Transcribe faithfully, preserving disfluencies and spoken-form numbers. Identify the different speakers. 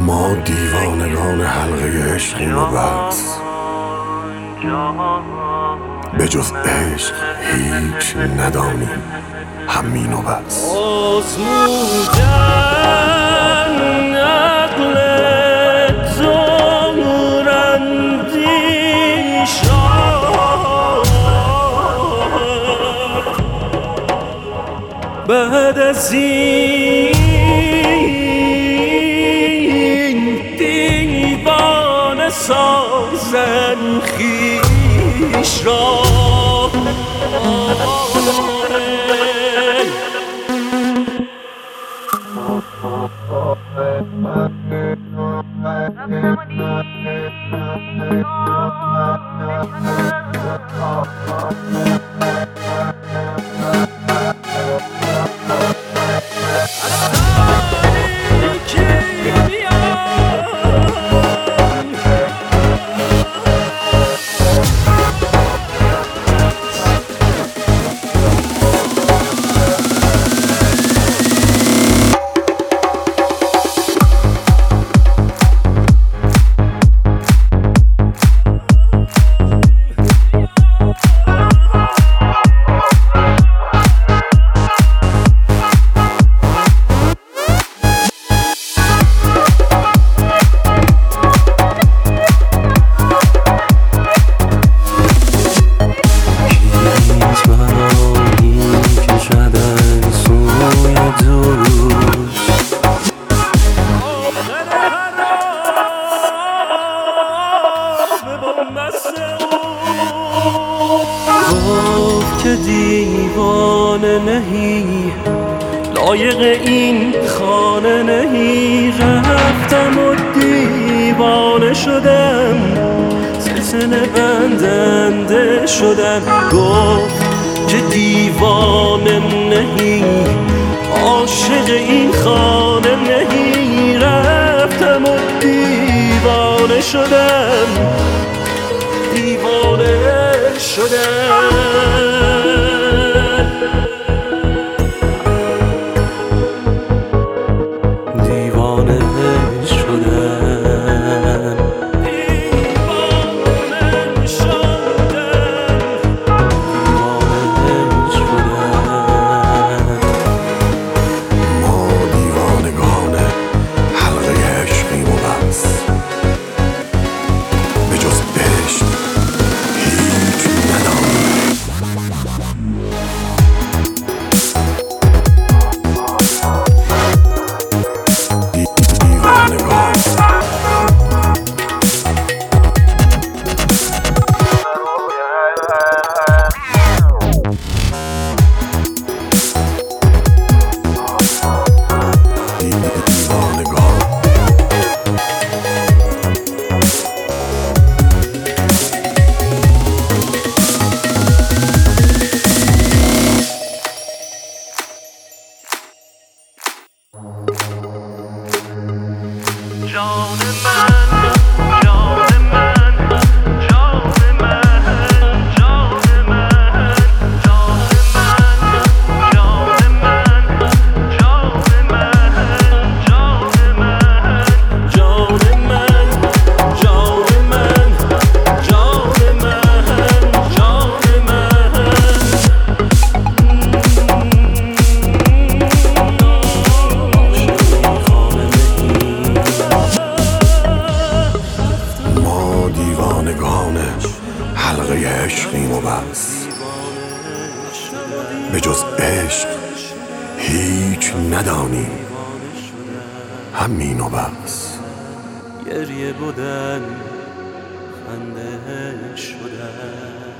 Speaker 1: ما دیوانگان حلقه عشقیم و بس، به جز عشق هیچ ندانیم، همین و بس.
Speaker 2: آزمودن عقل زورندیشان بعد از این دیوانه سازن خویش را. گفت که دیوانه نهی، لایق این خانه نهی. رفتم و دیوانه شدم، سلسله بندنده شدم. گفت که دیوانه نهی، عاشق این خانه نهی. رفتم و دیوانه شدم، دیوانه شدم. دیوانه شدم، دیوانه شدم، دیوانه شدم.
Speaker 1: ما دیوانگان حلقه عشقیم و بس، به جز عشق هیچ ندانیم.
Speaker 2: جان من، جان من، جان من، جان من، جان من، جان من، جان من، جان من، جان من، جان من، جان
Speaker 1: دیوانگان حلقه عشقیم و بس، به جز عشق هیچ ندانیم، همین و بس.
Speaker 2: گریه بودن خنده شدن.